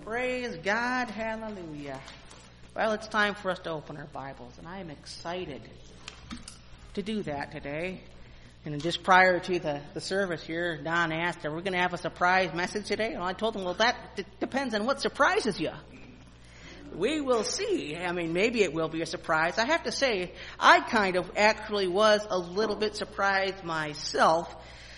Praise God. Hallelujah. Well, it's time for us to open our Bibles, and I am excited to do that today. And just prior to the service here, Don asked, are we going to have a surprise message today? And I told him, well, that depends on what surprises you. We will see. I mean, maybe it will be a surprise. I have to say, I kind of actually was a little bit surprised myself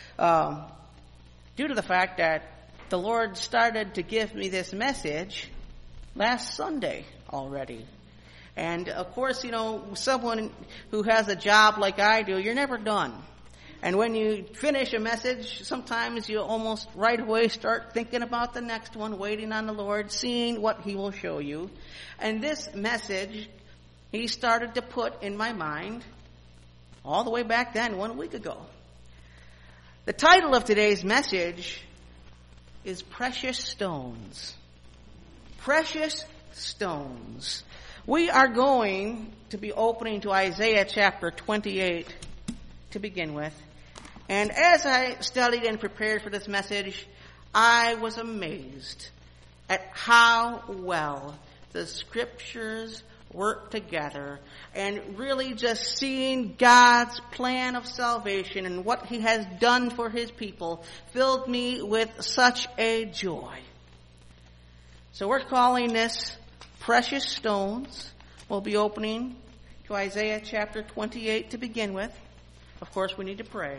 due to the fact that the Lord started to give me this message last Sunday already. And, of course, you know, someone who has a job like I do, you're never done. And when you finish a message, sometimes you almost right away start thinking about the next one, waiting on the Lord, seeing what He will show you. And this message, He started to put in my mind all the way back then, 1 week ago. The title of today's message is Precious Stones. Precious Stones. We are going to be opening to Isaiah chapter 28 to begin with. And as I studied and prepared for this message, I was amazed at how well the scriptures work together, and really just seeing God's plan of salvation and what He has done for His people filled me with such a joy. So we're calling this Precious Stones. We'll be opening to Isaiah chapter 28 to begin with. Of course, we need to pray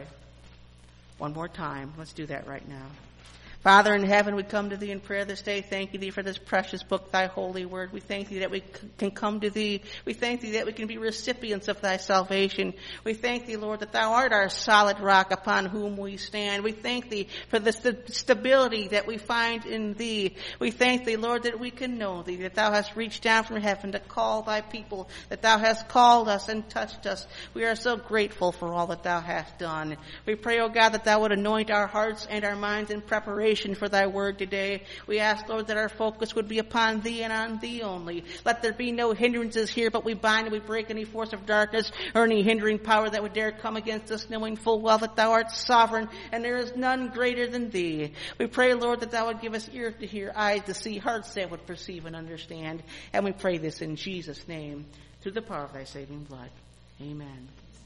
one more time. Let's do that right now. Father in heaven, we come to Thee in prayer this day. Thank you, Thee, for this precious book, Thy holy word. We thank Thee that we can come to Thee. We thank Thee that we can be recipients of Thy salvation. We thank Thee, Lord, that Thou art our solid rock upon whom we stand. We thank Thee for the stability that we find in Thee. We thank Thee, Lord, that we can know Thee, that Thou hast reached down from heaven to call Thy people, that Thou hast called us and touched us. We are so grateful for all that Thou hast done. We pray, O God, that Thou would anoint our hearts and our minds in preparation for Thy word today. We ask, Lord, that our focus would be upon Thee and on Thee only. Let there be no hindrances here, but we bind and we break any force of darkness or any hindering power that would dare come against us, knowing full well that Thou art sovereign and there is none greater than Thee. We pray, Lord, that Thou would give us ears to hear, eyes to see, hearts that would perceive and understand. And we pray this in Jesus' name, through the power of Thy saving blood. Amen.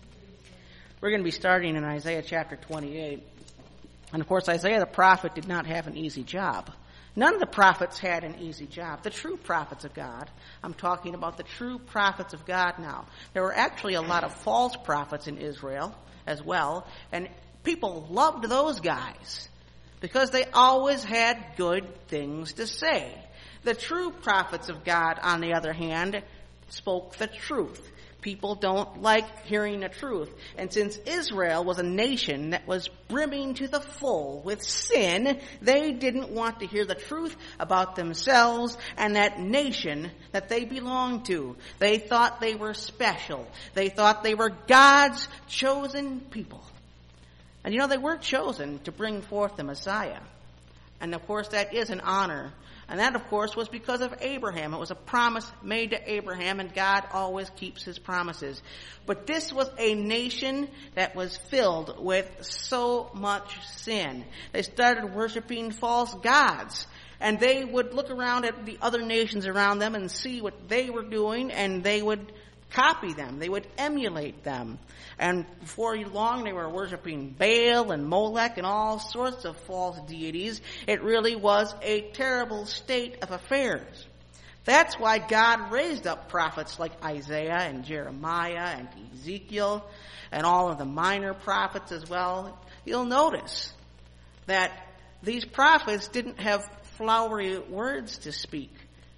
We're going to be starting in Isaiah chapter 28. And of course, Isaiah the prophet did not have an easy job. None of the prophets had an easy job. The true prophets of God. I'm talking about the true prophets of God now. There were actually a lot of false prophets in Israel as well. And people loved those guys because they always had good things to say. The true prophets of God, on the other hand, spoke the truth. People don't like hearing the truth. And since Israel was a nation that was brimming to the full with sin, they didn't want to hear the truth about themselves and that nation that they belonged to. They thought they were special. They thought they were God's chosen people. And you know, they were chosen to bring forth the Messiah. And of course, that is an honor. And that, of course, was because of Abraham. It was a promise made to Abraham, and God always keeps His promises. But this was a nation that was filled with so much sin. They started worshiping false gods. And they would look around at the other nations around them and see what they were doing, and they would copy them. They would emulate them. And before long, they were worshiping Baal and Molech and all sorts of false deities. It really was a terrible state of affairs. That's why God raised up prophets like Isaiah and Jeremiah and Ezekiel and all of the minor prophets as well. You'll notice that these prophets didn't have flowery words to speak.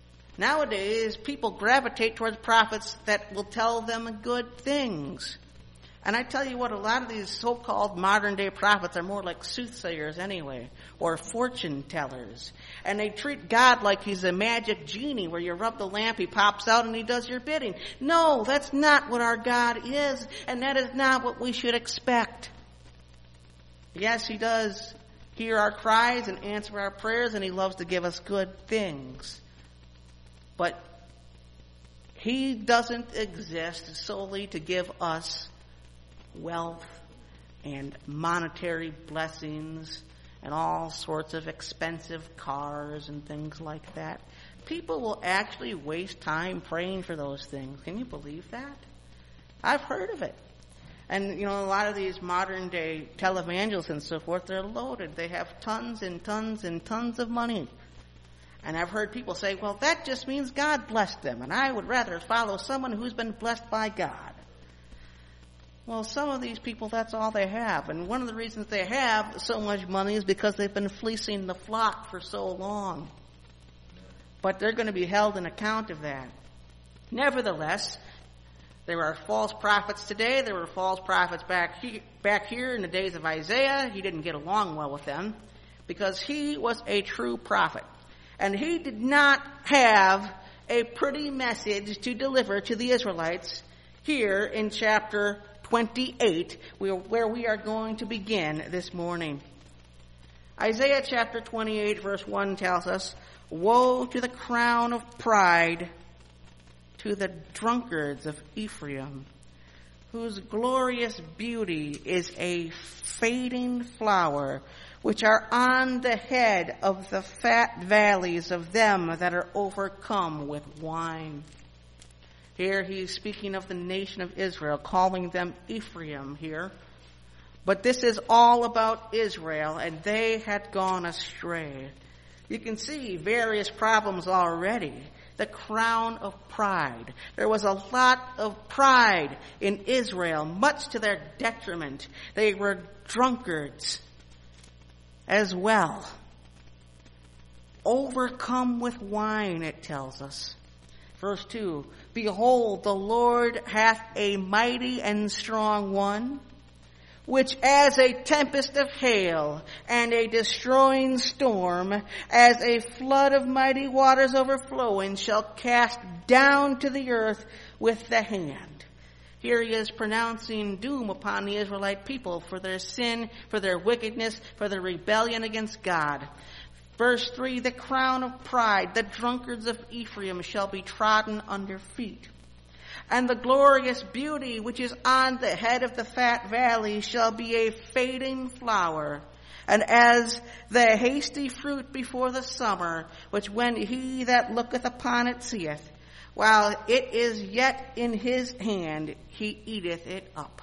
Nowadays, people gravitate towards prophets that will tell them good things. And I tell you what, a lot of these so-called modern-day prophets are more like soothsayers anyway, or fortune tellers. And they treat God like He's a magic genie where you rub the lamp, He pops out, and He does your bidding. No, that's not what our God is, and that is not what we should expect. Yes, He does hear our cries and answer our prayers, and He loves to give us good things. But He doesn't exist solely to give us wealth and monetary blessings and all sorts of expensive cars and things like that. People will actually waste time praying for those things. Can you believe that? I've heard of it. And, a lot of these modern day televangelists and so forth, they're loaded. They have tons and tons and tons of money. And I've heard people say, well, that just means God blessed them, and I would rather follow someone who's been blessed by God. Well, some of these people, that's all they have. And one of the reasons they have so much money is because they've been fleecing the flock for so long. But they're going to be held in account of that. Nevertheless, there are false prophets today. There were false prophets back here in the days of Isaiah. He didn't get along well with them because he was a true prophet. And he did not have a pretty message to deliver to the Israelites here in chapter 28, where we are going to begin this morning. Isaiah chapter 28 verse 1 tells us, "Woe to the crown of pride, to the drunkards of Ephraim, whose glorious beauty is a fading flower, which are on the head of the fat valleys of them that are overcome with wine." Here he's speaking of the nation of Israel, calling them Ephraim here. But this is all about Israel, and they had gone astray. You can see various problems already. The crown of pride. There was a lot of pride in Israel, much to their detriment. They were drunkards as well. Overcome with wine, it tells us. Verse 2, "Behold, the Lord hath a mighty and strong one, which as a tempest of hail and a destroying storm, as a flood of mighty waters overflowing, shall cast down to the earth with the hand." Here he is pronouncing doom upon the Israelite people for their sin, for their wickedness, for their rebellion against God. Verse 3, "The crown of pride, the drunkards of Ephraim shall be trodden under feet. And the glorious beauty which is on the head of the fat valley shall be a fading flower, and as the hasty fruit before the summer, which when he that looketh upon it seeth, while it is yet in his hand, he eateth it up."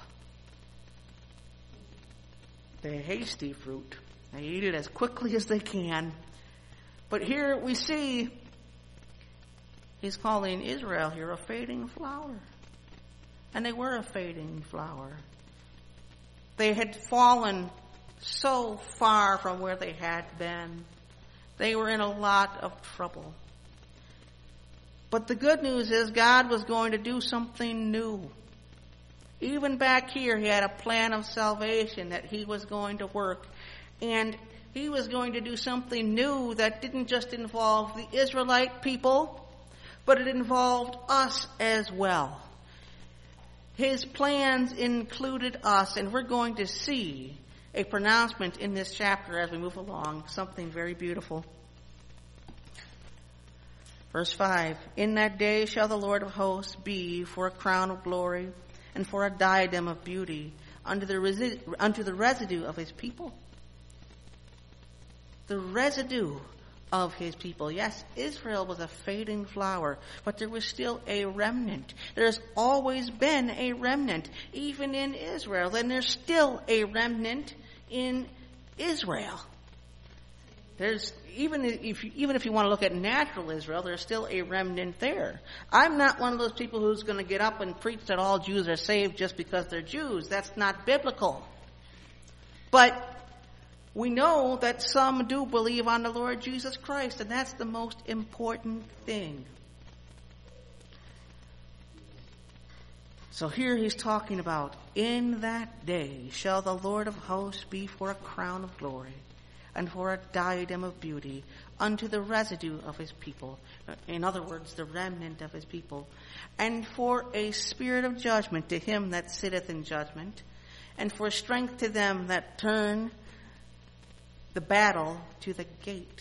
The hasty fruit. They eat it as quickly as they can. But here we see he's calling Israel here a fading flower. And they were a fading flower. They had fallen so far from where they had been. They were in a lot of trouble. But the good news is God was going to do something new. Even back here, he had a plan of salvation that he was going to work. And he was going to do something new that didn't just involve the Israelite people, but it involved us as well. His plans included us, and we're going to see a pronouncement in this chapter as we move along, something very beautiful. Verse 5, "In that day shall the Lord of hosts be for a crown of glory and for a diadem of beauty unto the residue of his people." The residue of his people. Yes, Israel was a fading flower, but there was still a remnant. There's always been a remnant, even in Israel, and there's still a remnant in Israel. There's even if you want to look at natural Israel, there's still a remnant there. I'm not one of those people who's going to get up and preach that all Jews are saved just because they're Jews. That's not biblical. But we know that some do believe on the Lord Jesus Christ, and that's the most important thing. So here he's talking about, "In that day shall the Lord of hosts be for a crown of glory and for a diadem of beauty unto the residue of his people." In other words, the remnant of his people. "And for a spirit of judgment to him that sitteth in judgment, and for strength to them that turn the battle to the gate."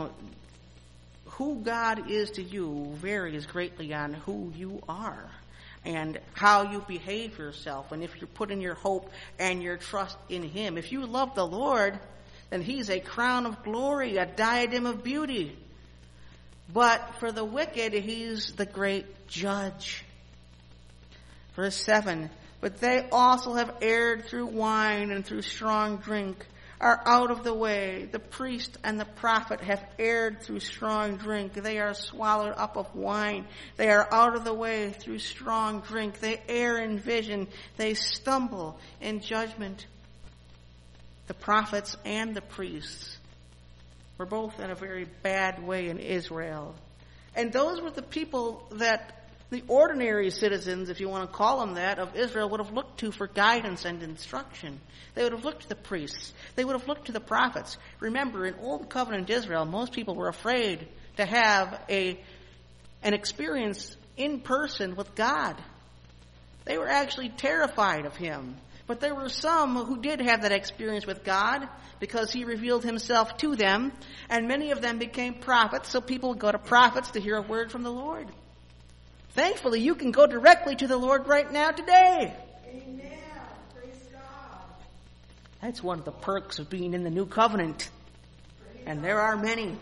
Who God is to you varies greatly on who you are. and how you behave yourself, and if you're putting your hope and your trust in Him. If you love the Lord, then He's a crown of glory, a diadem of beauty. But for the wicked, He's the great judge. Verse 7, but they also have erred through wine and through strong drink, are out of the way. The priest and the prophet have erred through strong drink. They are swallowed up of wine. They are out of the way through strong drink. They err in vision. They stumble in judgment. The prophets and the priests were both in a very bad way in Israel. And those were the people that the ordinary citizens, if you want to call them that, of Israel would have looked to for guidance and instruction. They would have looked to the priests. They would have looked to the prophets. Remember, in Old Covenant Israel, most people were afraid to have an experience in person with God. They were actually terrified of Him. But there were some who did have that experience with God because He revealed Himself to them, and many of them became prophets, so people would go to prophets to hear a word from the Lord. Thankfully, you can go directly to the Lord right now today. Amen. Praise God. That's one of the perks of being in the new covenant. And there are many.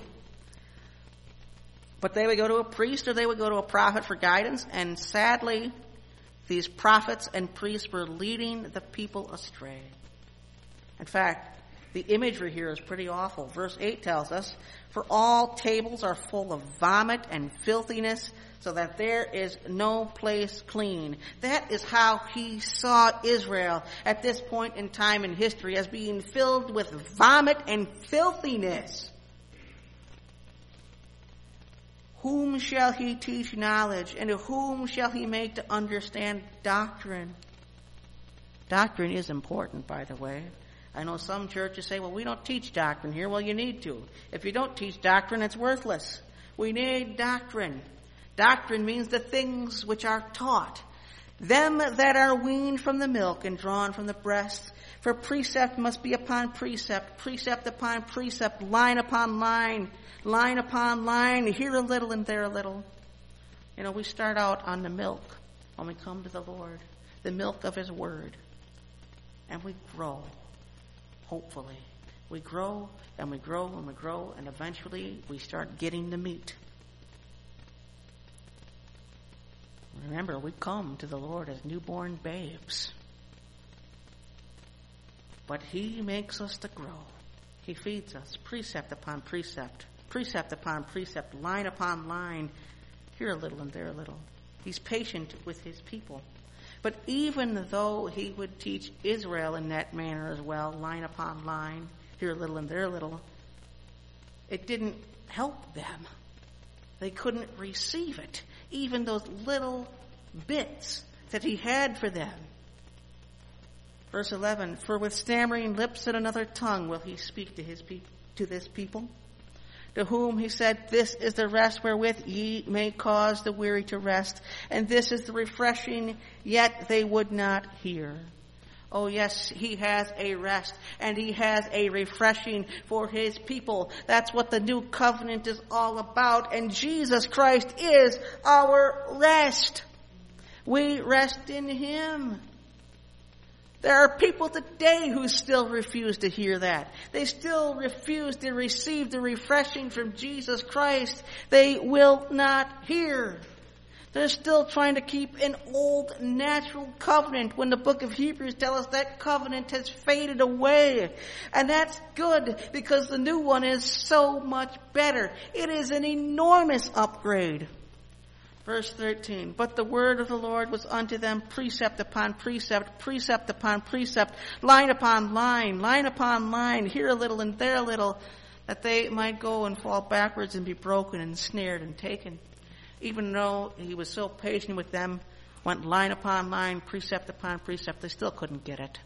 But they would go to a priest or they would go to a prophet for guidance, and sadly, these prophets and priests were leading the people astray. In fact, the imagery here is pretty awful. Verse 8 tells us, for all tables are full of vomit and filthiness, so that there is no place clean. That is how He saw Israel at this point in time in history, as being filled with vomit and filthiness. Whom shall He teach knowledge, and to whom shall He make to understand doctrine? Doctrine is important, by the way. I know some churches say, well, we don't teach doctrine here. Well, you need to. If you don't teach doctrine, it's worthless. We need doctrine. Doctrine means the things which are taught. Them that are weaned from the milk and drawn from the breast. For precept must be upon precept, precept upon precept, line upon line, line upon line, here a little and there a little. You know, we start out on the milk when we come to the Lord, the milk of His Word. And we grow, hopefully. We grow and we grow and we grow, and eventually we start getting the meat. Remember, we come to the Lord as newborn babes. But He makes us to grow. He feeds us precept upon precept, precept upon precept, line upon line, here a little and there a little. He's patient with His people. But even though He would teach Israel in that manner as well, line upon line, here a little and there a little, it didn't help them. They couldn't receive it, even those little bits that He had for them. Verse 11, for with stammering lips and another tongue will He speak to this people, to whom He said, this is the rest wherewith ye may cause the weary to rest, and this is the refreshing, yet they would not hear. Oh yes, He has a rest, and He has a refreshing for His people. That's what the new covenant is all about, and Jesus Christ is our rest. We rest in Him. There are people today who still refuse to hear that. They still refuse to receive the refreshing from Jesus Christ. They will not hear. They're still trying to keep an old natural covenant when the book of Hebrews tells us that covenant has faded away. And that's good because the new one is so much better. It is an enormous upgrade. Verse 13, but the word of the Lord was unto them precept upon precept, precept upon precept, line upon line, line upon line, here a little and there a little, that they might go and fall backwards and be broken and snared and taken. Even though He was so patient with them, went line upon line, precept upon precept, they still couldn't get it.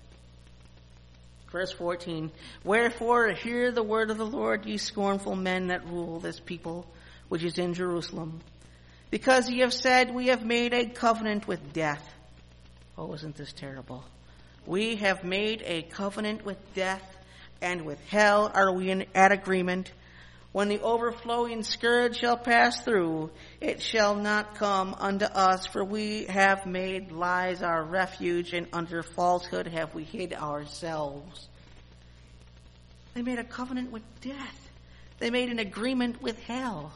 Verse 14, wherefore hear the word of the Lord, ye scornful men that rule this people, which is in Jerusalem. Because ye have said, we have made a covenant with death. Oh, isn't this terrible? We have made a covenant with death, and with hell are we at agreement. When the overflowing scourge shall pass through, it shall not come unto us, for we have made lies our refuge, and under falsehood have we hid ourselves. They made a covenant with death. They made an agreement with hell.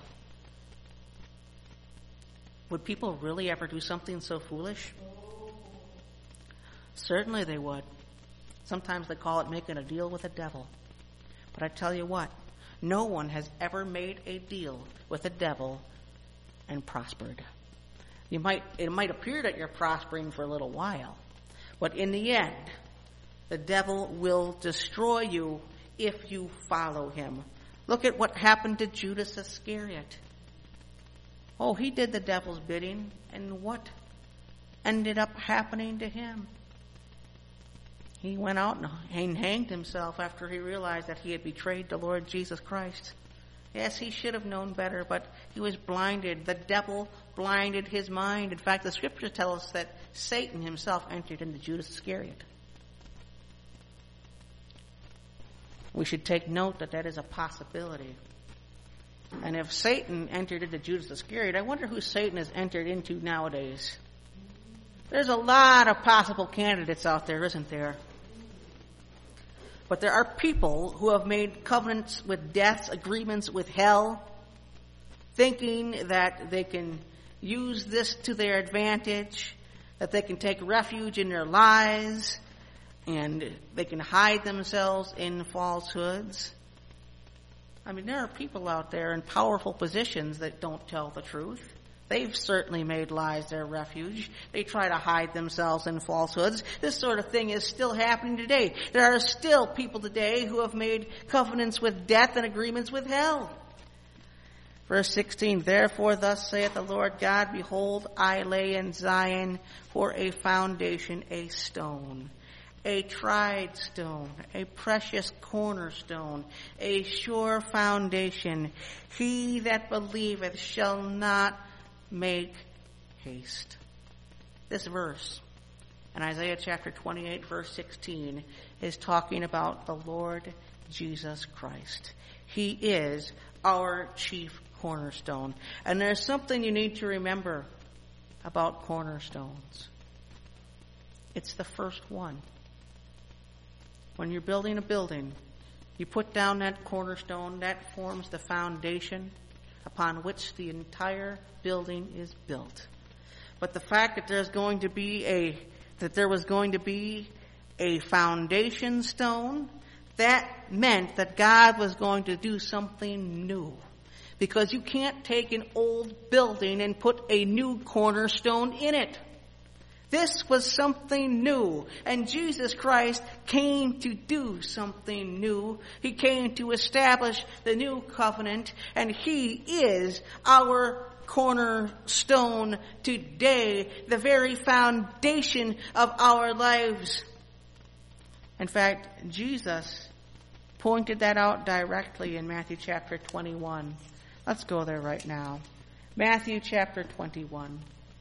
Would people really ever do something so foolish? Certainly they would. Sometimes they call it making a deal with the devil. But I tell you what, no one has ever made a deal with the devil and prospered. It might appear that you're prospering for a little while, but in the end, the devil will destroy you if you follow him. Look at what happened to Judas Iscariot. Oh, he did the devil's bidding, and what ended up happening to him? He went out and hanged himself after he realized that he had betrayed the Lord Jesus Christ. Yes, he should have known better, but he was blinded. The devil blinded his mind. In fact, the scriptures tell us that Satan himself entered into Judas Iscariot. We should take note that that is a possibility. And if Satan entered into Judas Iscariot, I wonder who Satan has entered into nowadays. There's a lot of possible candidates out there, isn't there? But there are people who have made covenants with death, agreements with hell, thinking that they can use this to their advantage, that they can take refuge in their lies, and they can hide themselves in falsehoods. I mean, there are people out there in powerful positions that don't tell the truth. They've certainly made lies their refuge. They try to hide themselves in falsehoods. This sort of thing is still happening today. There are still people today who have made covenants with death and agreements with hell. Verse 16, therefore thus saith the Lord God, behold, I lay in Zion for a foundation a stone, a tried stone, a precious cornerstone, a sure foundation. He that believeth shall not make haste. This verse in Isaiah chapter 28 verse 16 is talking about the Lord Jesus Christ. He is our chief cornerstone. And there's something you need to remember about cornerstones. It's the first one. When you're building a building, you put down that cornerstone, that forms the foundation upon which the entire building is built. But the fact that there was going to be a foundation stone, that meant that God was going to do something new. Because you can't take an old building and put a new cornerstone in it. This was something new, and Jesus Christ came to do something new. He came to establish the new covenant, and He is our cornerstone today, the very foundation of our lives. In fact, Jesus pointed that out directly in Matthew chapter 21. Let's go there right now. Matthew chapter 21.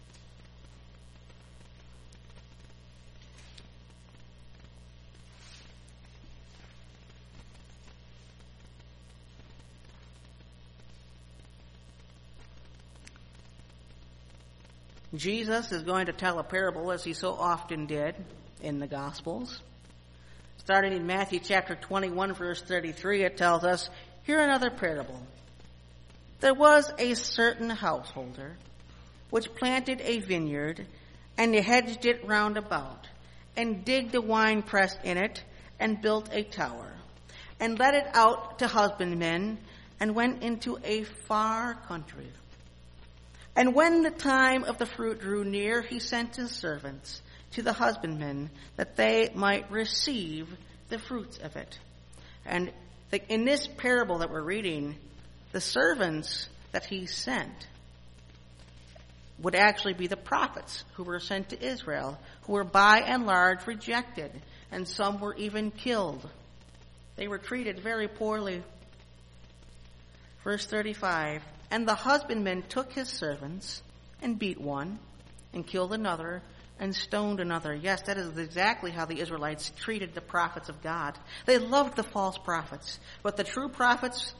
Jesus is going to tell a parable, as he so often did in the Gospels. Starting in Matthew chapter 21, verse 33, it tells us, hear another parable. There was a certain householder which planted a vineyard and hedged it round about, and digged a winepress in it, and built a tower, and let it out to husbandmen, and went into a far country. And when the time of the fruit drew near, he sent his servants to the husbandmen, that they might receive the fruits of it. And in this parable that we're reading, the servants that he sent would actually be the prophets who were sent to Israel, who were by and large rejected, and some were even killed. They were treated very poorly. Verse 35, and the husbandman took his servants and beat one and killed another and stoned another. Yes, that is exactly how the Israelites treated the prophets of God. They loved the false prophets, but the true prophets,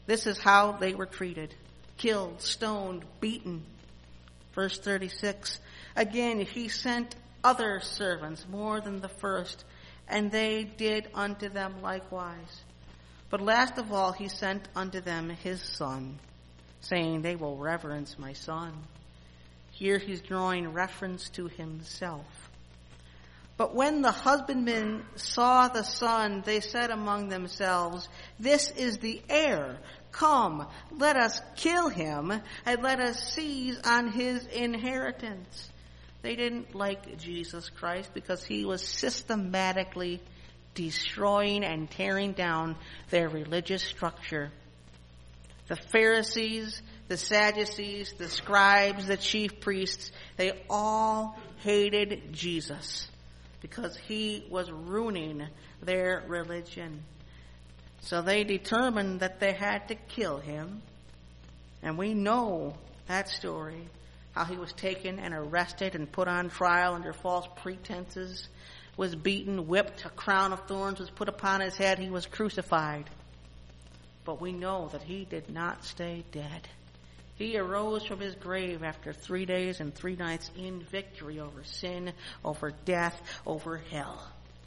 This is how they were treated. Killed, stoned, beaten. Verse 36. Again, he sent other servants more than the first, and they did unto them likewise. But last of all, he sent unto them his son, saying, they will reverence my son. Here he's drawing reference to himself. But when the husbandmen saw the son, they said among themselves, this is the heir. Come, let us kill him, and let us seize on his inheritance. They didn't like Jesus Christ because he was systematically destroying and tearing down their religious structure. The Pharisees, the Sadducees, the scribes, the chief priests, they all hated Jesus because he was ruining their religion. So they determined that they had to kill him. And we know that story, how he was taken and arrested and put on trial under false pretenses, was beaten, whipped, a crown of thorns was put upon his head, he was crucified. But we know that he did not stay dead. He arose from his grave after 3 days and 3 nights in victory over sin, over death, over hell.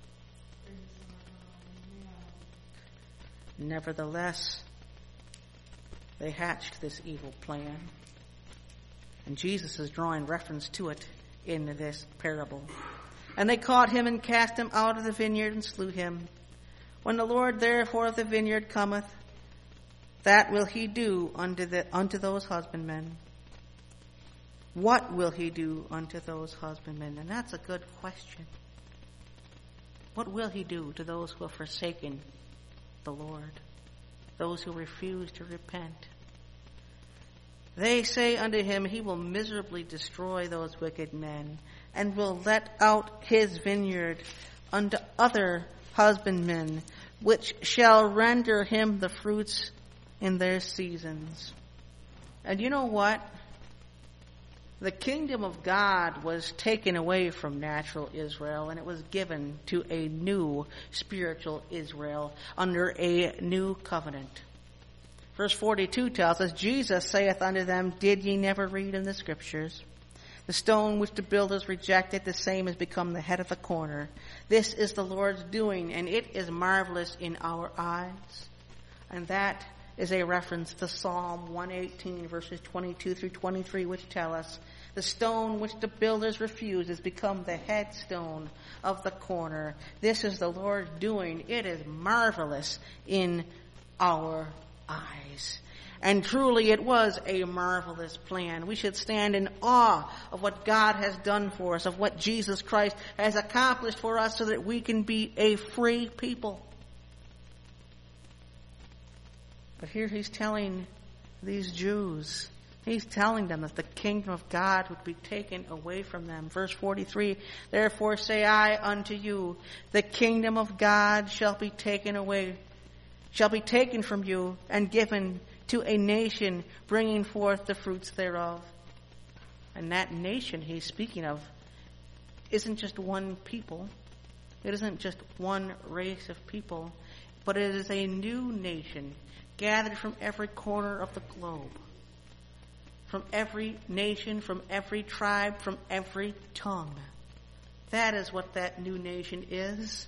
Nevertheless, they hatched this evil plan. And Jesus is drawing reference to it in this parable. And they caught him and cast him out of the vineyard and slew him. When the Lord therefore of the vineyard cometh, that will he do unto those husbandmen. What will he do unto those husbandmen? And that's a good question. What will he do to those who have forsaken the Lord? Those who refuse to repent? They say unto him, he will miserably destroy those wicked men, and will let out his vineyard unto other husbandmen, which shall render him the fruits in their seasons. And you know what? The kingdom of God was taken away from natural Israel, and it was given to a new spiritual Israel under a new covenant. Verse 42 tells us, Jesus saith unto them, did ye never read in the scriptures? The stone which the builders rejected, the same has become the head of the corner. This is the Lord's doing, and it is marvelous in our eyes. And that is a reference to Psalm 118, verses 22 through 23, which tell us, the stone which the builders refused has become the headstone of the corner. This is the Lord's doing. It is marvelous in our eyes. And truly it was a marvelous plan. We should stand in awe of what God has done for us, of what Jesus Christ has accomplished for us so that we can be a free people. But here he's telling these Jews, he's telling them that the kingdom of God would be taken away from them. Verse 43, therefore say I unto you, the kingdom of God shall be taken away, shall be taken from you and given to a nation bringing forth the fruits thereof. And that nation he's speaking of isn't just one people. It isn't just one race of people, but it is a new nation gathered from every corner of the globe, from every nation, from every tribe, from every tongue. That is what that new nation is.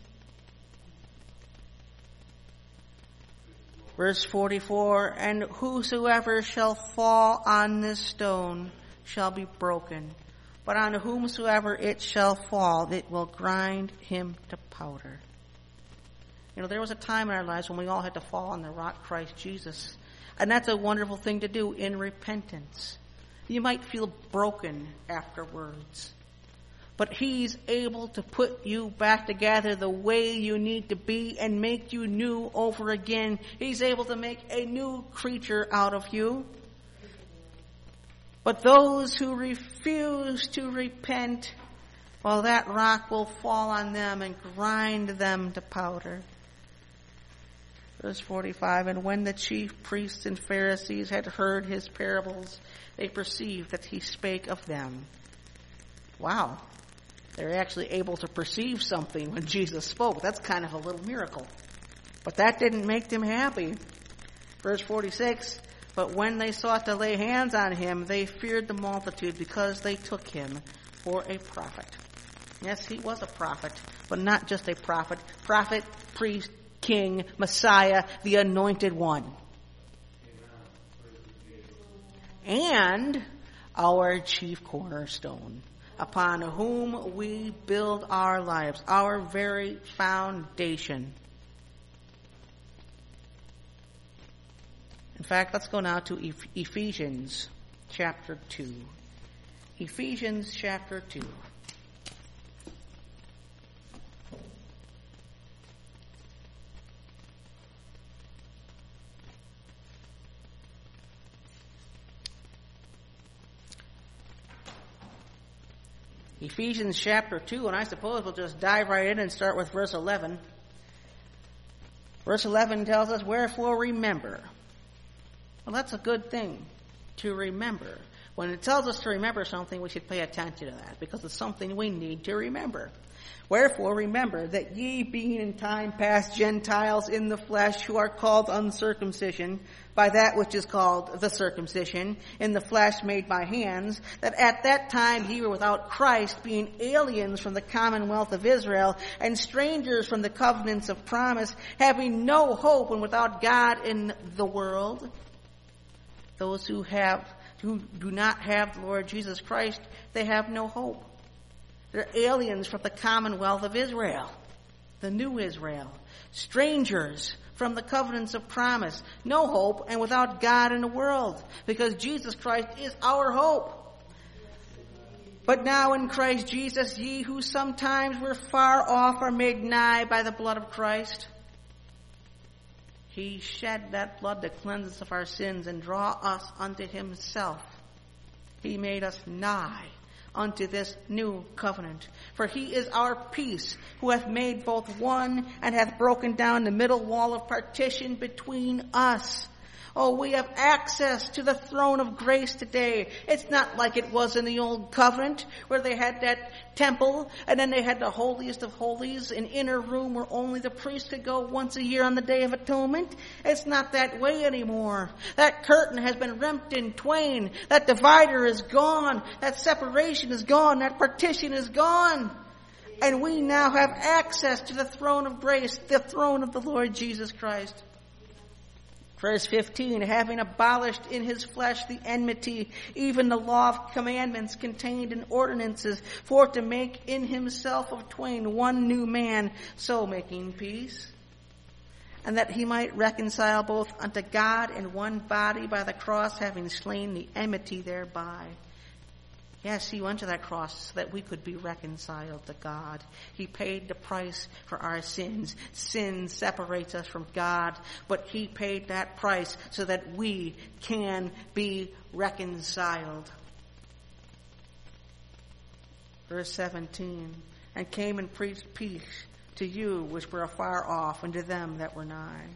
Verse 44, and whosoever shall fall on this stone shall be broken, but on whomsoever it shall fall, it will grind him to powder. You know, there was a time in our lives when we all had to fall on the rock Christ Jesus. And that's a wonderful thing to do in repentance. You might feel broken afterwards, but he's able to put you back together the way you need to be and make you new over again. He's able to make a new creature out of you. But those who refuse to repent, well, that rock will fall on them and grind them to powder. Verse 45, and when the chief priests and Pharisees had heard his parables, they perceived that he spake of them. Wow. They're actually able to perceive something when Jesus spoke. That's kind of a little miracle. But that didn't make them happy. Verse 46, but when they sought to lay hands on him, they feared the multitude because they took him for a prophet. Yes, he was a prophet, but not just a prophet. Prophet, priest, king, Messiah, the anointed one. And our chief cornerstone, upon whom we build our lives, our very foundation. In fact, let's go now to Ephesians chapter 2. Ephesians chapter 2. Ephesians chapter 2, and I suppose we'll just dive right in and start with verse 11. Verse 11 tells us, wherefore remember. Well, that's a good thing, to remember. When it tells us to remember something, we should pay attention to that, because it's something we need to remember. Wherefore remember that ye, being in time past Gentiles in the flesh, who are called uncircumcision, by that which is called the circumcision, in the flesh made by hands, that at that time ye were without Christ, being aliens from the commonwealth of Israel, and strangers from the covenants of promise, having no hope and without God in the world. Those who do not have the Lord Jesus Christ, they have no hope. They're aliens from the commonwealth of Israel, the new Israel. Strangers from the covenants of promise. No hope and without God in the world, because Jesus Christ is our hope. But now in Christ Jesus, ye who sometimes were far off are made nigh by the blood of Christ. He shed that blood to cleanse us of our sins and draw us unto himself. He made us nigh unto this new covenant. For he is our peace, who hath made both one, and hath broken down the middle wall of partition between us. Oh, we have access to the throne of grace today. It's not like it was in the old covenant, where they had that temple, and then they had the holiest of holies, an inner room where only the priest could go once a year on the Day of Atonement. It's not that way anymore. That curtain has been rent in twain. That divider is gone. That separation is gone. That partition is gone. And we now have access to the throne of grace, the throne of the Lord Jesus Christ. Verse 15, having abolished in his flesh the enmity, even the law of commandments contained in ordinances, for to make in himself of twain one new man, so making peace, and that he might reconcile both unto God in one body by the cross, having slain the enmity thereby. Yes, he went to that cross so that we could be reconciled to God. He paid the price for our sins. Sin separates us from God, but he paid that price so that we can be reconciled. Verse 17, and came and preached peace to you which were afar off, and to them that were nigh.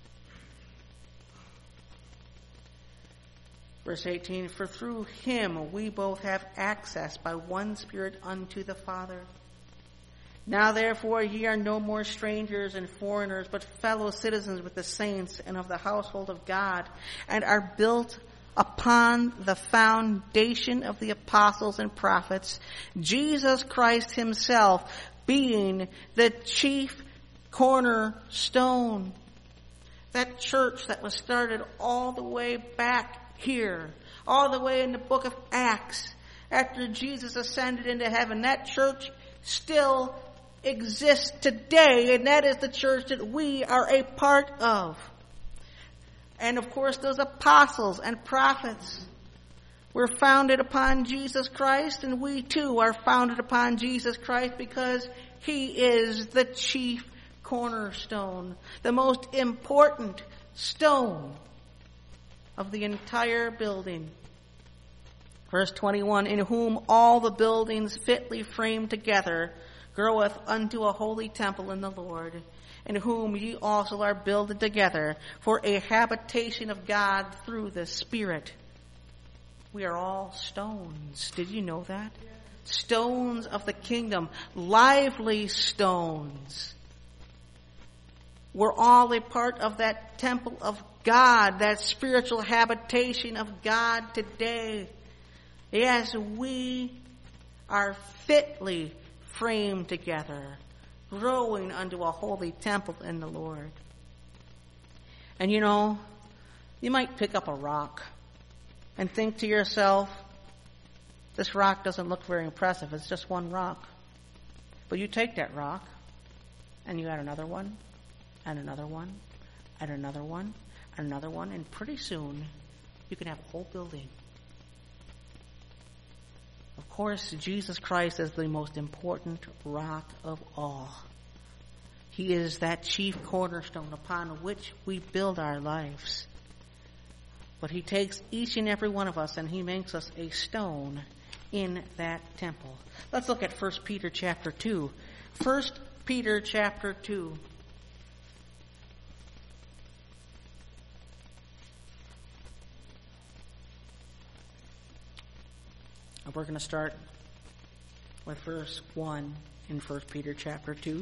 Verse 18, for through him we both have access by one Spirit unto the Father. Now therefore ye are no more strangers and foreigners, but fellow citizens with the saints and of the household of God, and are built upon the foundation of the apostles and prophets, Jesus Christ himself being the chief cornerstone. That church that was started all the way back here, all the way in the book of Acts, after Jesus ascended into heaven, that church still exists today, and that is the church that we are a part of. And of course, those apostles and prophets were founded upon Jesus Christ, and we too are founded upon Jesus Christ because he is the chief cornerstone, the most important stone of the entire building. Verse 21, in whom all the buildings fitly framed together groweth unto a holy temple in the Lord, in whom ye also are builded together for a habitation of God through the Spirit. We are all stones. Did you know that? Stones of the kingdom, lively stones. We're all a part of that temple of God, that spiritual habitation of God today. Yes, we are fitly framed together, growing unto a holy temple in the Lord. And you know, you might pick up a rock and think to yourself, this rock doesn't look very impressive. It's just one rock. But you take that rock and you add another one, and another one, and another one, and another one, and pretty soon you can have a whole building. Of course, Jesus Christ is the most important rock of all. He is that chief cornerstone upon which we build our lives. But he takes each and every one of us and he makes us a stone in that temple. Let's look at 1 Peter chapter 2. 1 Peter chapter 2. We're going to start with verse 1 in 1 Peter chapter 2.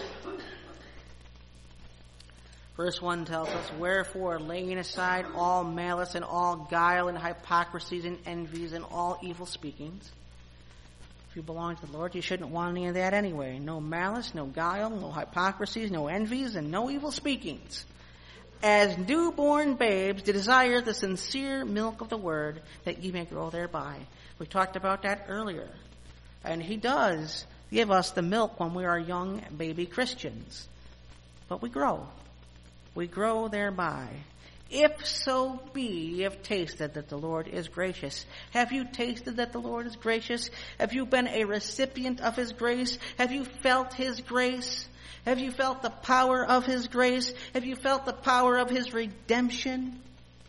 Verse 1 tells us, wherefore, laying aside all malice and all guile and hypocrisies and envies and all evil speakings. If you belong to the Lord, you shouldn't want any of that anyway. No malice, no guile, no hypocrisies, no envies, and no evil speakings. As newborn babes, to desire the sincere milk of the word, that ye may grow thereby. We talked about that earlier. And he does give us the milk when we are young baby Christians. But we grow. We grow thereby. If so be ye have tasted that the Lord is gracious. Have you tasted that the Lord is gracious? Have you been a recipient of his grace? Have you felt his grace? Have you felt the power of his grace? Have you felt the power of his redemption?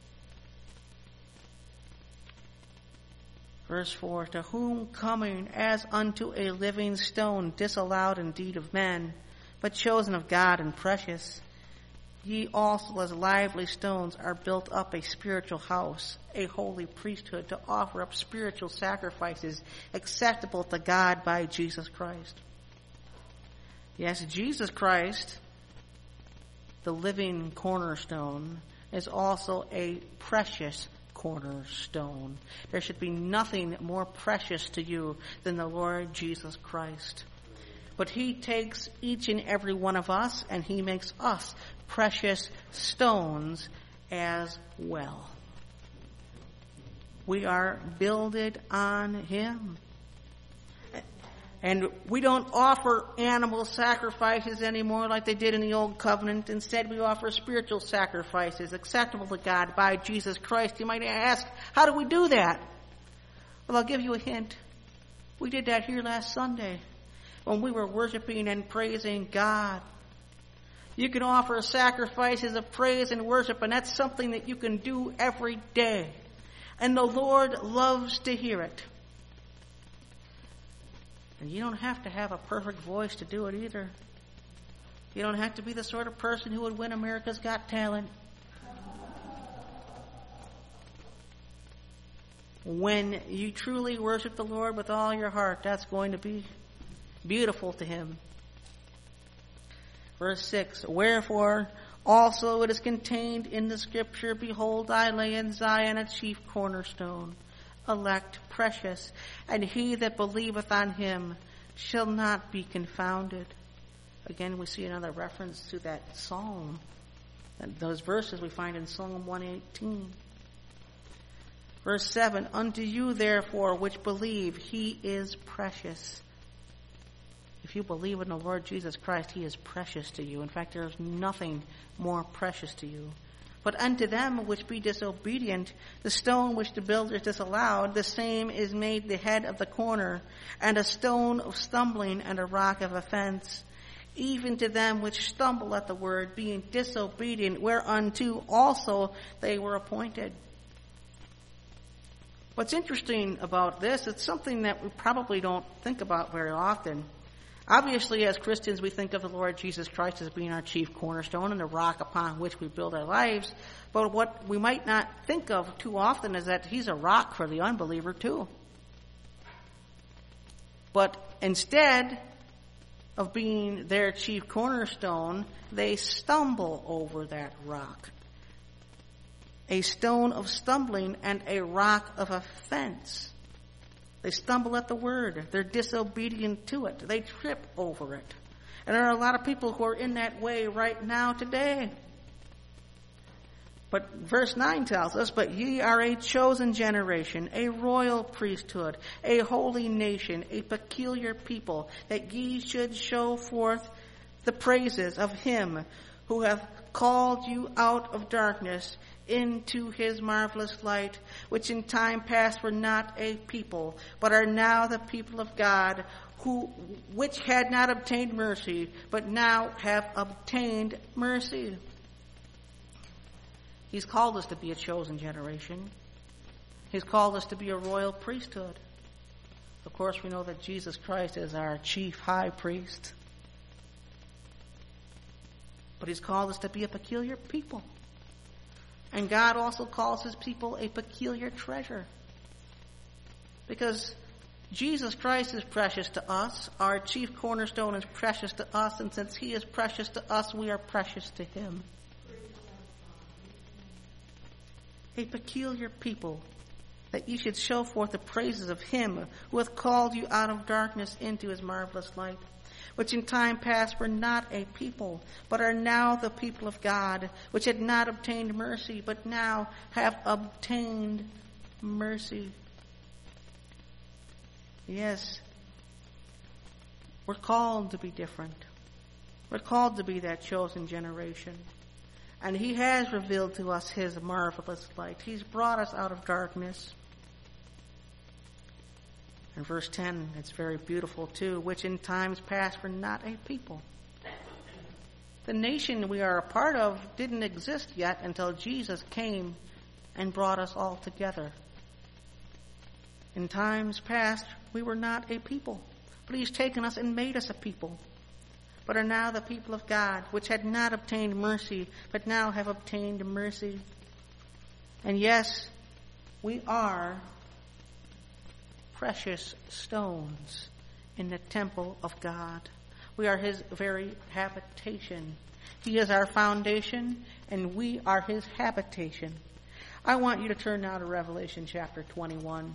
Verse 4, to whom coming as unto a living stone, disallowed indeed of men, but chosen of God and precious, ye also as lively stones are built up a spiritual house, a holy priesthood, to offer up spiritual sacrifices acceptable to God by Jesus Christ. Yes, Jesus Christ, the living cornerstone, is also a precious cornerstone. There should be nothing more precious to you than the Lord Jesus Christ. But he takes each and every one of us and he makes us precious stones as well. We are builded on him. And we don't offer animal sacrifices anymore like they did in the Old Covenant. Instead, we offer spiritual sacrifices acceptable to God by Jesus Christ. You might ask, how do we do that? Well, I'll give you a hint. We did that here last Sunday when we were worshiping and praising God. You can offer sacrifices of praise and worship, and that's something that you can do every day. And the Lord loves to hear it. And you don't have to have a perfect voice to do it either. You don't have to be the sort of person who would win America's Got Talent. When you truly worship the Lord with all your heart, that's going to be beautiful to him. Verse 6, wherefore also it is contained in the scripture, behold, I lay in Zion a chief cornerstone, elect, precious, and he that believeth on him shall not be confounded. Again, we see another reference to that psalm. And those verses we find in Psalm 118. Verse 7, unto you therefore which believe, he is precious. If you believe in the Lord Jesus Christ, he is precious to you. In fact, there is nothing more precious to you. But unto them which be disobedient, the stone which the builders disallowed, the same is made the head of the corner, and a stone of stumbling and a rock of offense. Even to them which stumble at the word, being disobedient, whereunto also they were appointed. What's interesting about this, it's something that we probably don't think about very often. Obviously, as Christians, we think of the Lord Jesus Christ as being our chief cornerstone and the rock upon which we build our lives. But what we might not think of too often is that he's a rock for the unbeliever too. But instead of being their chief cornerstone, they stumble over that rock. A stone of stumbling and a rock of offense. They stumble at the word. They're disobedient to it. They trip over it. And there are a lot of people who are in that way right now today. But verse 9 tells us, "But ye are a chosen generation, a royal priesthood, a holy nation, a peculiar people, that ye should show forth the praises of him who hath called you out of darkness into his marvelous light, which in time past were not a people, but are now the people of God, which had not obtained mercy, but now have obtained mercy." He's called us to be a chosen generation. He's called us to be a royal priesthood. Of course, we know that Jesus Christ is our chief high priest. But he's called us to be a peculiar people. And God also calls his people a peculiar treasure. Because Jesus Christ is precious to us. Our chief cornerstone is precious to us. And since he is precious to us, we are precious to him. A peculiar people, that ye should show forth the praises of him who hath called you out of darkness into his marvelous light, which in time past were not a people, but are now the people of God, which had not obtained mercy, but now have obtained mercy. Yes, we're called to be different. We're called to be that chosen generation. And he has revealed to us his marvelous light. He's brought us out of darkness. In verse 10, it's very beautiful too, which in times past were not a people. The nation we are a part of didn't exist yet until Jesus came and brought us all together. In times past, we were not a people, but he's taken us and made us a people, but are now the people of God, which had not obtained mercy, but now have obtained mercy. And yes, we are precious stones in the temple of God. We are his very habitation. He is our foundation, and we are his habitation. I want you to turn now to Revelation chapter 21.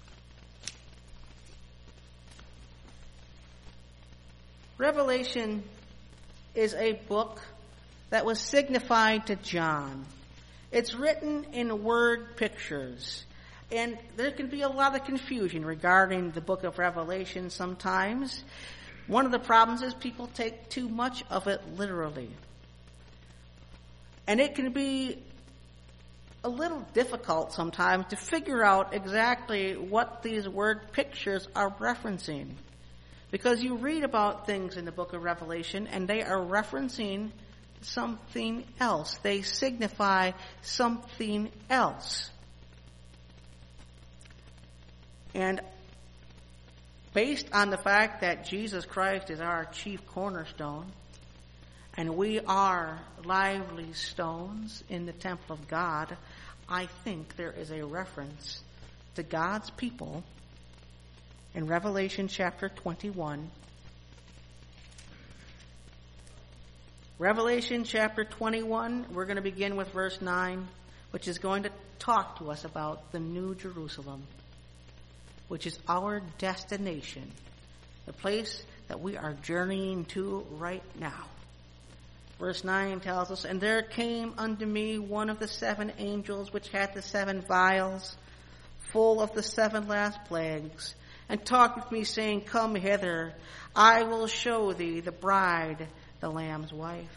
Revelation is a book that was signified to John. It's written in word pictures. And there can be a lot of confusion regarding the book of Revelation sometimes. One of the problems is people take too much of it literally. And it can be a little difficult sometimes to figure out exactly what these word pictures are referencing. Because you read about things in the book of Revelation and they are referencing something else. They signify something else. And based on the fact that Jesus Christ is our chief cornerstone, and we are lively stones in the temple of God, I think there is a reference to God's people in Revelation chapter 21. Revelation chapter 21, we're going to begin with verse 9, which is going to talk to us about the New Jerusalem, which is our destination, the place that we are journeying to right now. Verse 9 tells us, "And there came unto me one of the 7 angels which had the 7 vials, full of the 7 last plagues, and talked with me, saying, Come hither, I will show thee the bride, the Lamb's wife.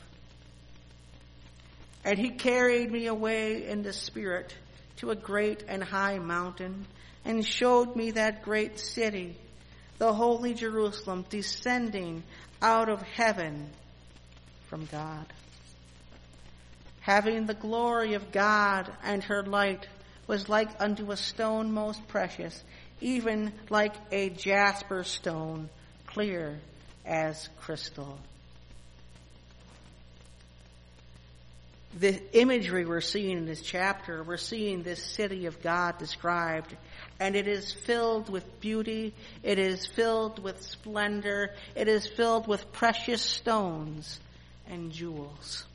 And he carried me away in the Spirit to a great and high mountain, and showed me that great city, the holy Jerusalem, descending out of heaven from God, having the glory of God, and her light was like unto a stone most precious, even like a jasper stone, clear as crystal." the imagery we're seeing in this chapter, we're seeing this city of God described, and it is filled with beauty, it is filled with splendor, it is filled with precious stones and jewels.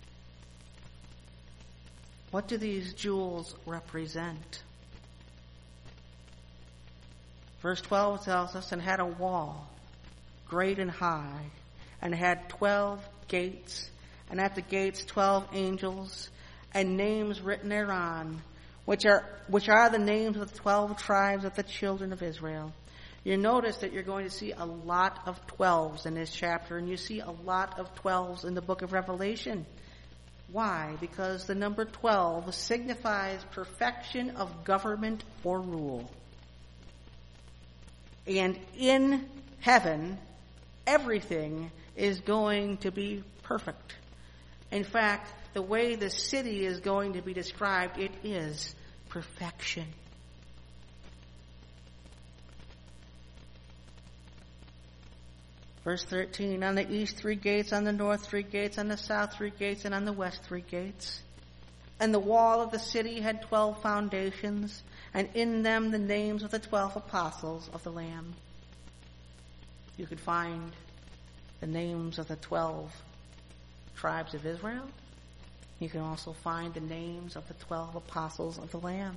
What do these jewels represent? Verse 12 tells us, and had a wall, great and high, and had 12 gates, and at the gates 12 angels, and names written thereon, which are the names of the 12 tribes of the children of Israel. You notice that you're going to see a lot of 12s in this chapter, and you see a lot of 12s in the book of Revelation. Why? Because the number 12 signifies perfection of government or rule. And in heaven, everything is going to be perfect. In fact, the way the city is going to be described, it is perfection. Verse 13, on the east 3 gates, on the north 3 gates, on the south 3 gates, and on the west 3 gates. And the wall of the city had 12 foundations, and in them the names of the 12 apostles of the Lamb. You could find the names of the 12 tribes of Israel. You can also find the names of the 12 apostles of the Lamb.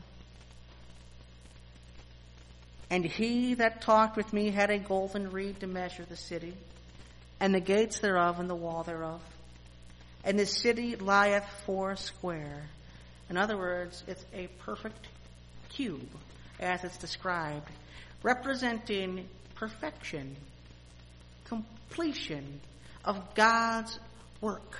And he that talked with me had a golden reed to measure the city, and the gates thereof, and the wall thereof. And the city lieth 4 In other words, it's a perfect cube, as it's described, representing perfection, completion of God's work.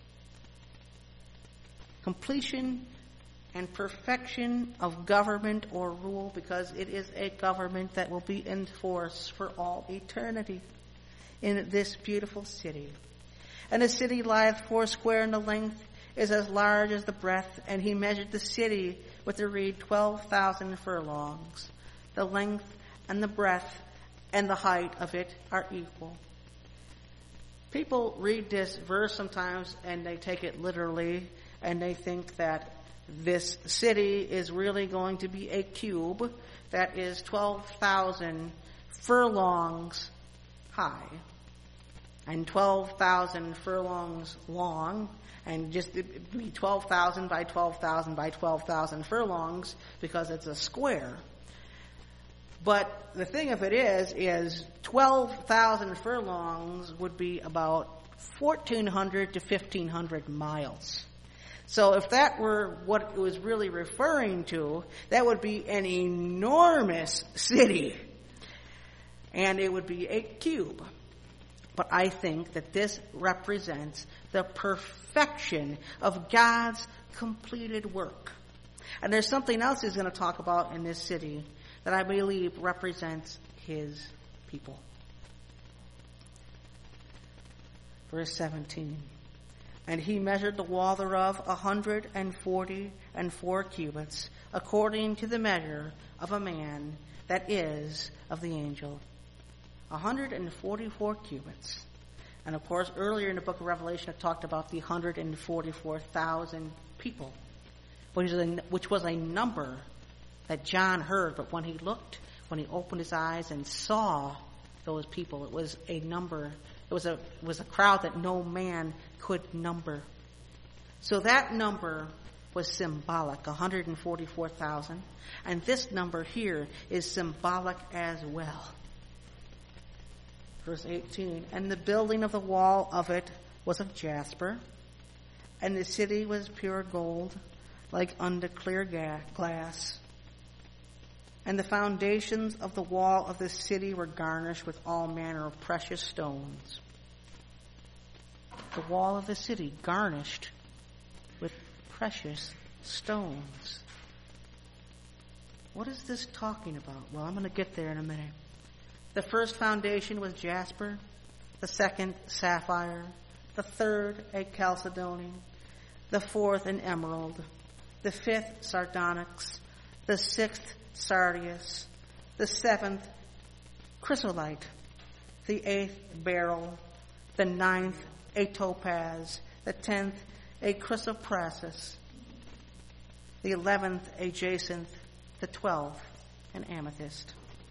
Completion and perfection of government or rule, because it is a government that will be in force for all eternity in this beautiful city. And the city lieth 4 and the length is as large as the breadth, and he measured the city with the reed 12,000 furlongs. The length and the breadth and the height of it are equal. People read this verse sometimes and they take it literally, and they think that this city is really going to be a cube that is 12,000 furlongs high and 12,000 furlongs long, and just it'd be 12,000 by 12,000 by 12,000 furlongs because it's a square. But the thing of it is 12,000 furlongs would be about 1,400 to 1,500 miles. So if that were what it was really referring to, that would be an enormous city. And it would be a cube. But I think that this represents the perfection of God's completed work. And there's something else he's going to talk about in this city that I believe represents his people. Verse 17. And he measured the wall thereof 144 cubits, according to the measure of a man that is of the angel. 144 cubits. And of course, earlier in the book of Revelation, it talked about the 144,000 people, which was a number that John heard. But when he looked, when he opened his eyes and saw those people, it was a number. It was a crowd that no man could number. So that number was symbolic, 144,000. And this number here is symbolic as well. Verse 18, and the building of the wall of it was of jasper, and the city was pure gold, like unto clear glass. And the foundations of the wall of the city were garnished with all manner of precious stones. The wall of the city garnished with precious stones. What is this talking about? Well, I'm going to get there in a minute. The first foundation was jasper, the second sapphire, the third a chalcedony, the fourth an emerald, the fifth sardonyx, the sixth sardius, the seventh chrysolite, the eighth beryl, the ninth a topaz, the 10th a chrysoprasus, the 11th a jacinth, the 12th an amethyst.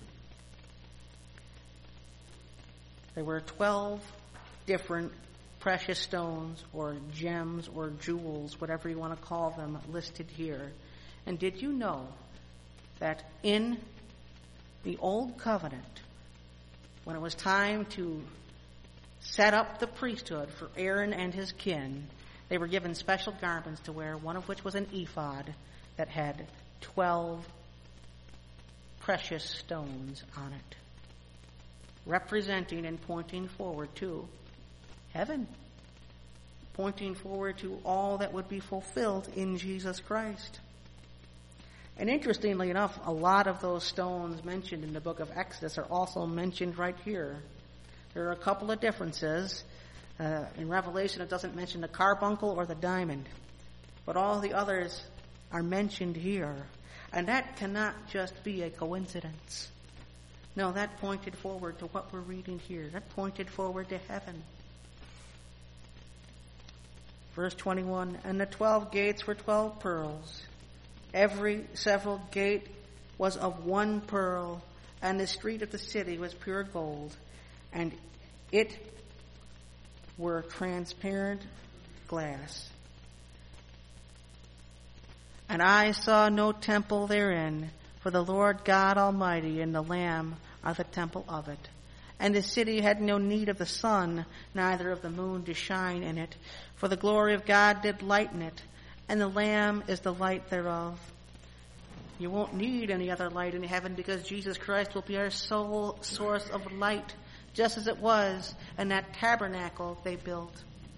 There were 12 different precious stones or gems or jewels, whatever you want to call them, listed here. And did you know that in the Old Covenant, when it was time to set up the priesthood for Aaron and his kin, they were given special garments to wear, one of which was an ephod that had 12 precious stones on it, representing and pointing forward to heaven, pointing forward to all that would be fulfilled in Jesus Christ. And interestingly enough, a lot of those stones mentioned in the book of Exodus are also mentioned right here. There are a couple of differences. In Revelation, it doesn't mention the carbuncle or the diamond, but all the others are mentioned here. And that cannot just be a coincidence. No, that pointed forward to what we're reading here. That pointed forward to heaven. Verse 21, and the 12 gates were 12 pearls. Every several gate was of one pearl, and the street of the city was pure gold, and it were transparent glass. And I saw no temple therein, for the Lord God Almighty and the Lamb are the temple of it. And the city had no need of the sun, neither of the moon to shine in it, for the glory of God did lighten it, and the Lamb is the light thereof. You won't need any other light in heaven, because Jesus Christ will be our sole source of light, just as it was in that tabernacle they built.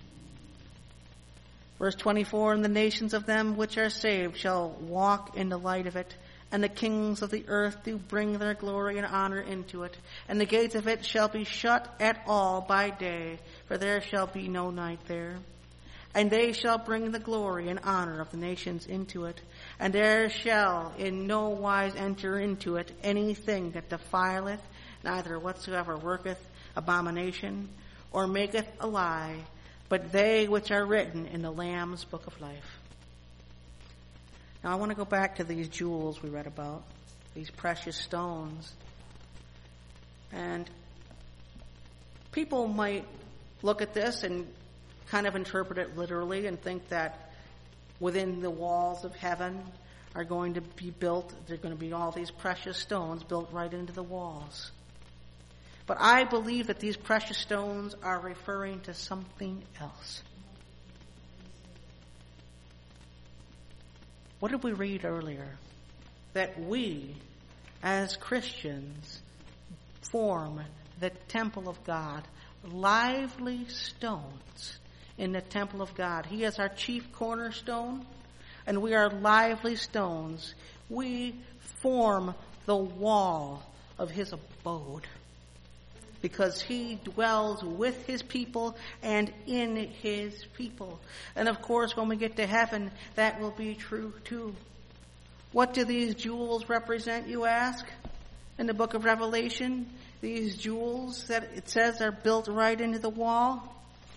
Verse 24, and the nations of them which are saved shall walk in the light of it, and the kings of the earth do bring their glory and honor into it. And the gates of it shall be shut at all by day, for there shall be no night there. And they shall bring the glory and honor of the nations into it. And there shall in no wise enter into it anything that defileth, neither whatsoever worketh abomination, or maketh a lie, but they which are written in the Lamb's book of life. Now I want to go back to these jewels we read about, these precious stones. And people might look at this and kind of interpret it literally and think that within the walls of heaven are going to be built, there are going to be all these precious stones built right into the walls. But I believe that these precious stones are referring to something else. What did we read earlier? That we, as Christians, form the temple of God, lively stones in the temple of God. He is our chief cornerstone, and we are lively stones. We form the wall of his abode, because he dwells with his people and in his people. And of course, when we get to heaven, that will be true too. What do these jewels represent, you ask? In the book of Revelation, these jewels that it says are built right into the wall.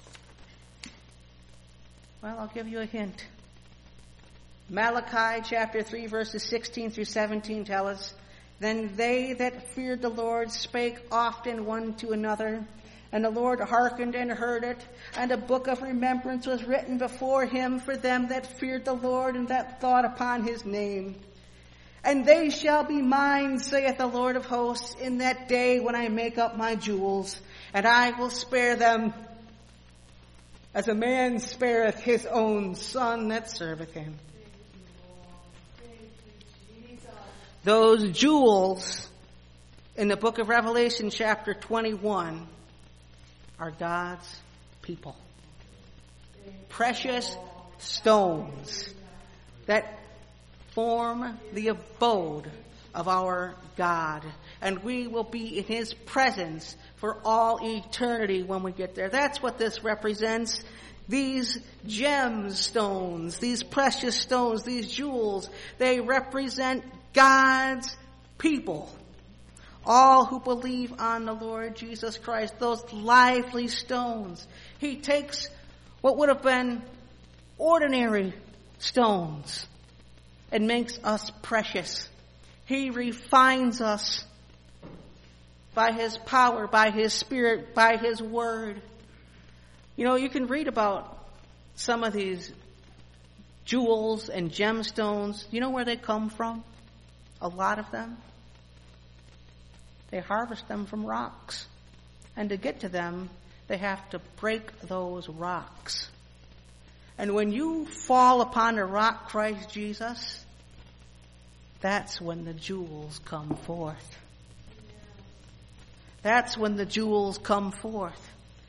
Well, I'll give you a hint. Malachi chapter 3 verses 16 through 17 tell us, then they that feared the Lord spake often one to another, and the Lord hearkened and heard it, and a book of remembrance was written before him for them that feared the Lord and that thought upon his name. And they shall be mine, saith the Lord of hosts, in that day when I make up my jewels, and I will spare them, as a man spareth his own son that serveth him. Those jewels in the book of Revelation chapter 21 are God's people. Precious stones that form the abode of our God. And we will be in his presence for all eternity when we get there. That's what this represents. These gemstones, these precious stones, these jewels, they represent God's people. All who believe on the Lord Jesus Christ, those lively stones. He takes what would have been ordinary stones and makes us precious. He refines us by His power, by His Spirit, by His Word. You know, you can read about some of these jewels and gemstones. You know where they come from? A lot of them. They harvest them from rocks. And to get to them, they have to break those rocks. And when you fall upon the rock, Christ Jesus, that's when the jewels come forth. That's when the jewels come forth.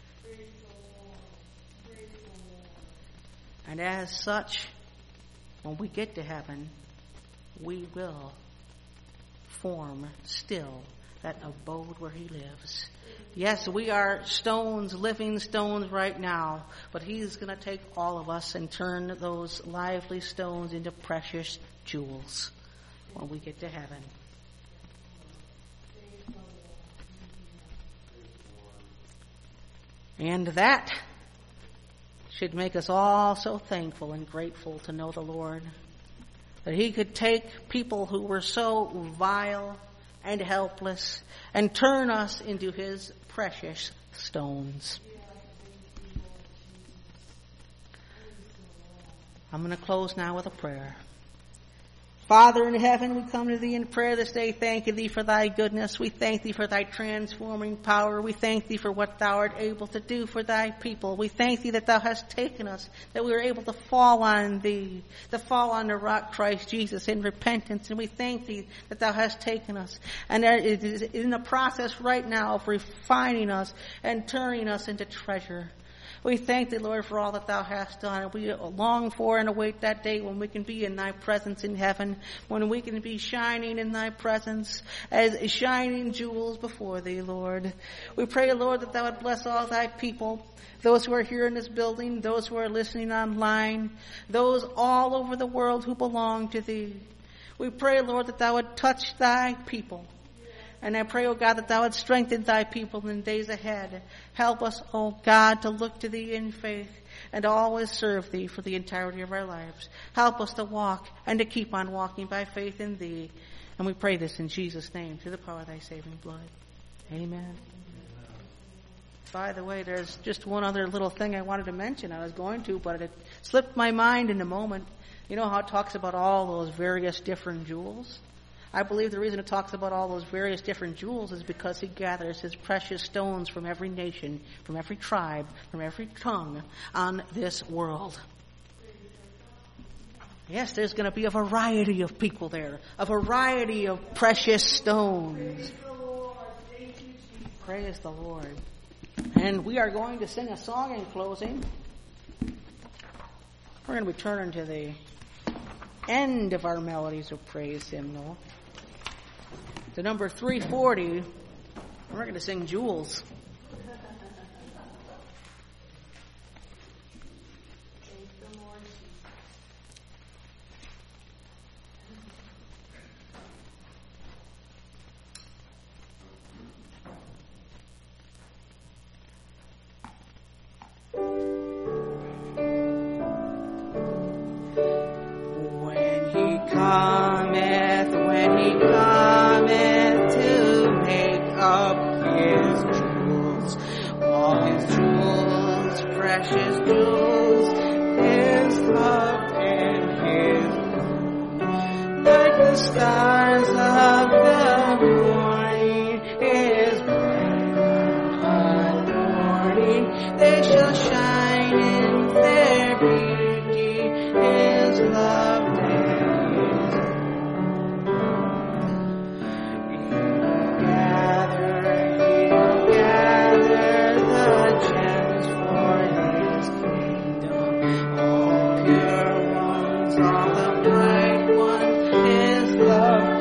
And as such, when we get to heaven, we will form still that abode where He lives. Yes, we are stones, living stones right now, but He's going to take all of us and turn those lively stones into precious jewels when we get to heaven. And that should make us all so thankful and grateful to know the Lord, that He could take people who were so vile and helpless and turn us into His precious stones. I'm going to close now with a prayer. Father in heaven, we come to Thee in prayer this day, thanking Thee for Thy goodness. We thank Thee for Thy transforming power. We thank Thee for what Thou art able to do for Thy people. We thank Thee that Thou hast taken us, that we were able to fall on Thee, to fall on the rock Christ Jesus in repentance. And we thank Thee that Thou hast taken us. And that it is in the process right now of refining us and turning us into treasure. We thank Thee, Lord, for all that Thou hast done. And we long for and await that day when we can be in Thy presence in heaven, when we can be shining in Thy presence as shining jewels before Thee, Lord. We pray, Lord, that Thou would bless all Thy people, those who are here in this building, those who are listening online, those all over the world who belong to Thee. We pray, Lord, that Thou would touch Thy people. And I pray, O God, that Thou would strengthen Thy people in days ahead. Help us, O God, to look to Thee in faith and to always serve Thee for the entirety of our lives. Help us to walk and to keep on walking by faith in Thee. And we pray this in Jesus' name, through the power of Thy saving blood. Amen. By the way, there's just one other little thing I wanted to mention. I was going to, but it slipped my mind in a moment. You know how it talks about all those various different jewels? I believe the reason it talks about all those various different jewels is because He gathers His precious stones from every nation, from every tribe, from every tongue on this world. Yes, there's going to be a variety of people there, a variety of precious stones. Praise the Lord. And we are going to sing a song in closing. We're going to be turning to the end of our Melodies of Praise hymnal. To number 340, we're going to sing Jewels. All the bright one is love.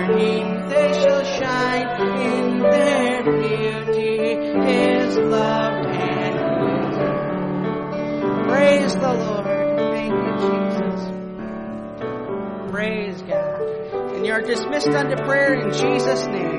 morning they shall shine in their beauty, His love and peace. Praise the Lord. Thank you, Jesus. Praise God. And you're dismissed unto prayer in Jesus' name.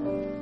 Amen.